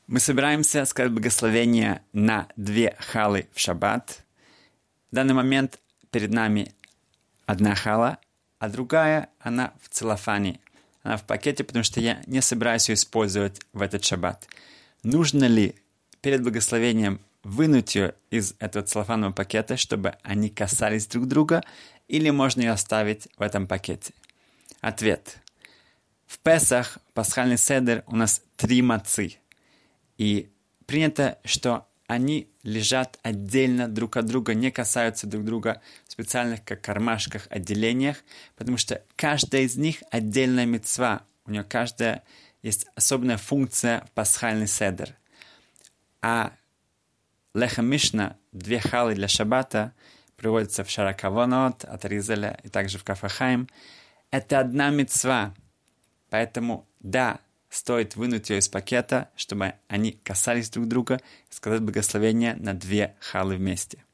Мы собираемся сказать благословение на 2 халы в шаббат. В данный момент перед нами одна хала, а другая, она в целлофане. Она в пакете, потому что я не собираюсь ее использовать в этот шаббат. Нужно ли перед благословением вынуть ее из этого целлофанового пакета, чтобы они касались друг друга, или можно ее оставить в этом пакете? Ответ. В Песах, пасхальный седер, у нас 3 мацы. И принято, что они лежат отдельно друг от друга, не касаются друг друга в специальных как кармашках, отделениях, потому что каждая из них отдельная мицва. У нее каждая есть особенная функция в пасхальный седер. А лехем мишна, 2 халы для шаббата, приводятся в Шаракавонот, от Аризеля и также в Каф ха-Хаим. Это одна мицва, поэтому да, стоит вынуть ее из пакета, чтобы они касались друг друга и сказать благословение на 2 халы вместе.